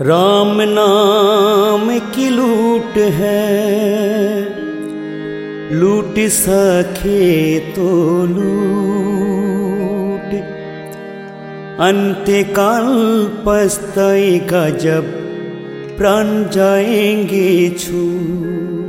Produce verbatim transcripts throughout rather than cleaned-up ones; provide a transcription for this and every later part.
राम नाम की लूट है, लूट सके तो लूट, अंत्यकाल पछताएगा जब प्राण जाएंगे छूट।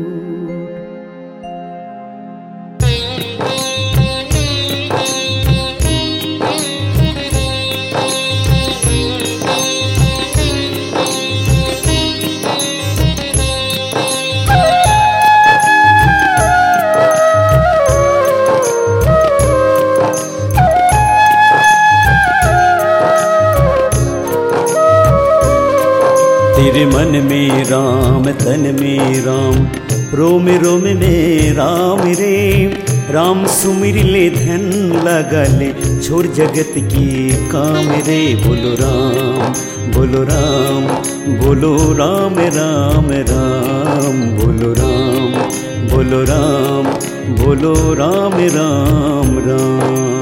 तेरे मन में राम तन में राम, रोम रोम में राम रे। राम सुमिर ले धन लगा ले, छोड़ जगत की काम रे। बोलो राम बोलो राम बोलो राम राम राम, बोलो राम बोलो राम बोलो राम राम राम।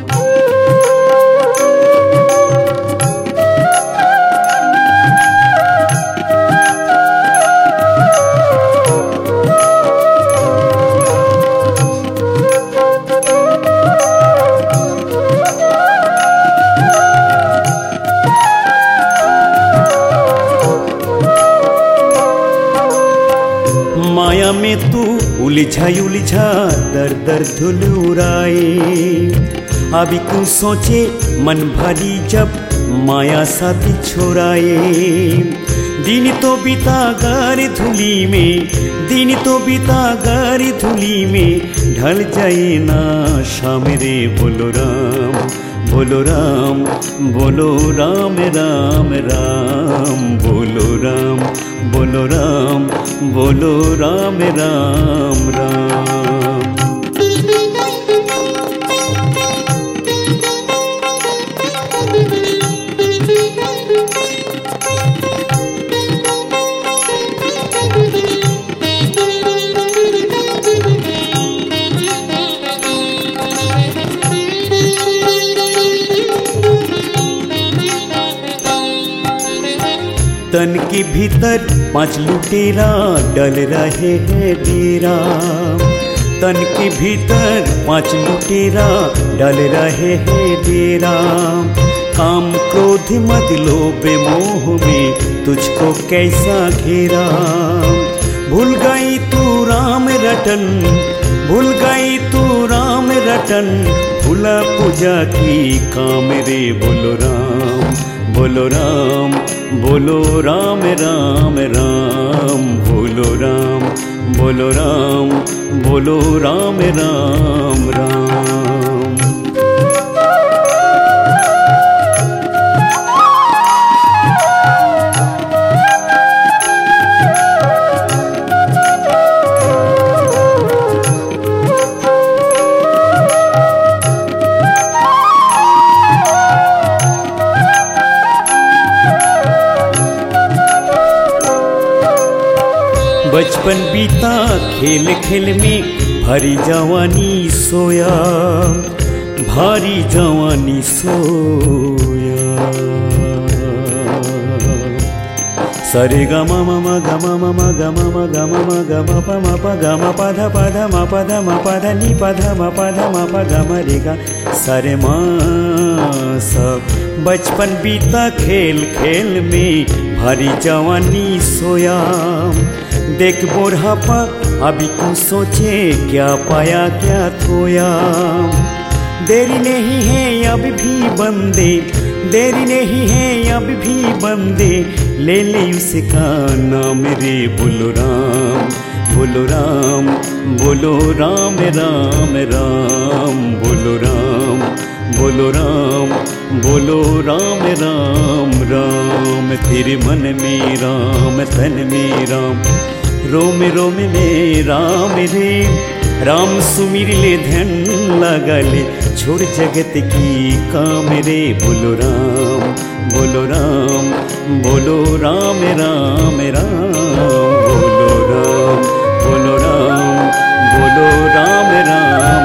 माया में तू उलझा उलझा दर दर धुल उड़ाए। अभी क्यों सोचे मन भरी जब माया साथी छोड़ाए। दिन तो बीता गार धुली में, दिन तो बीता गार धुली में, ढल जाए ना शाम रे। बोलो राम बोलो राम बोलो राम राम राम, बोलो राम बोलो राम बोलो राम राम राम। तन के भीतर पांच लुटेरा डल रहे हैं डेरा। तन के भीतर पांच लुटेरा डल रहे हैं डेरा। काम क्रोध मद लोभ मोह में तुझको कैसा घेरा। भूल गई तू राम रटन, भूल गई तू राम रटन, भूला पूजा की काम रे। बोलो राम बोलो राम बोलो राम राम राम, बोलो राम बोलो राम बोलो राम राम राम। बचपन बीता खेल खेल में, भारी जवानी सोया, भारी जवानी सोया। सरे ग म म म ग म म म ग म म ग म म ग म प म प ग म प ध प ध म प ध म प ध नि प ध म प ध म प ग म रे ग सरे म सब। बचपन बीता खेल खेल में, भारी जवानी सोया। देख बुढ़ापा अभी क्यों सोचे, क्या पाया क्या खोया। देरी नहीं है अब भी बंदे, देरी नहीं है अब भी बंदे, ले ले उसका नाम रे। बोलो राम बोलो राम बोलो राम राम राम, बोलो राम बोलो राम बोलो राम राम राम। तेरे मन में राम तन में राम, रोम रोम में राम रे। राम सुमिर ले धन लगा ले, छोड़ जगत की काम रे। बोलो राम बोलो राम बोलो राम राम राम, बोलो राम बोलो राम बोलो राम राम।